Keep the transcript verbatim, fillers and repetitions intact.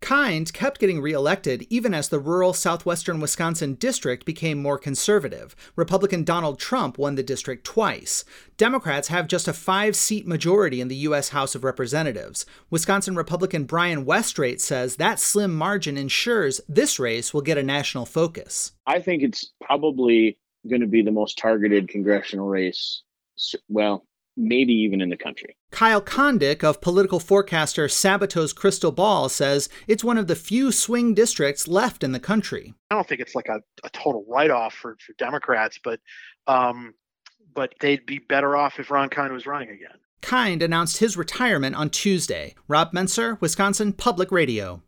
Kind kept getting reelected even as the rural southwestern Wisconsin district became more conservative. Republican Donald Trump won the district twice. Democrats have just a five-seat majority in the U S House of Representatives. Wisconsin Republican Brian Westrate says that slim margin ensures this race will get a national focus. I think it's probably going to be the most targeted congressional race, well, maybe even in the country. Kyle Kondik of political forecaster Sabato's Crystal Ball says it's one of the few swing districts left in the country. I don't think it's like a, a total write-off for, for Democrats, but um, but they'd be better off if Ron Kind was running again. Kind announced his retirement on Tuesday. Rob Menser, Wisconsin Public Radio.